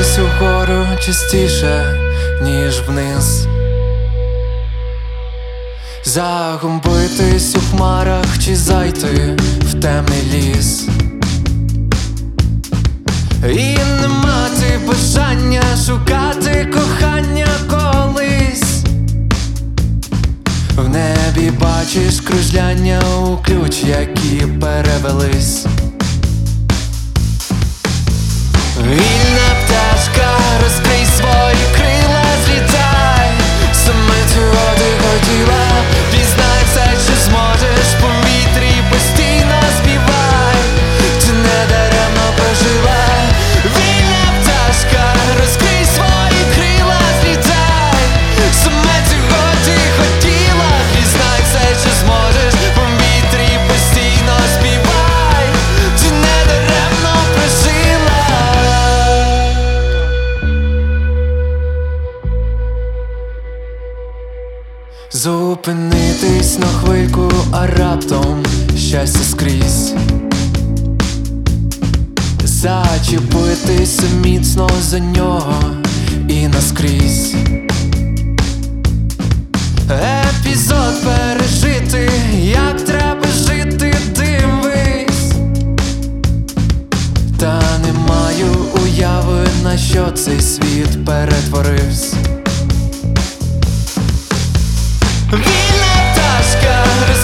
дивитись угору частіше, ніж вниз, загубитись у хмарах чи зайти в темний ліс, і не мати бажання шукати кохання колись. В небі бачиш кружляння у ключ, які перевелись. Вільна пташка, розкрий свої крила, злітай. Саме цього ти хотіла, пізнай все, що зможеш, в повітрі постійно співай. Ти не даремно прожила. Вільна пташка, розкрий свої крила, злітай. Саме цього ти хотіла, пізнай все, що зможеш, в повітрі постійно співай. Ти не даремно прожила. Зупинитись на хвильку, а раптом щастя скрізь. Зачепитися міцно за нього і наскрізь. Епізод пережити, як треба жити, дивись. Та не маю уяви, на що цей світ перетворився. Вільна пташка,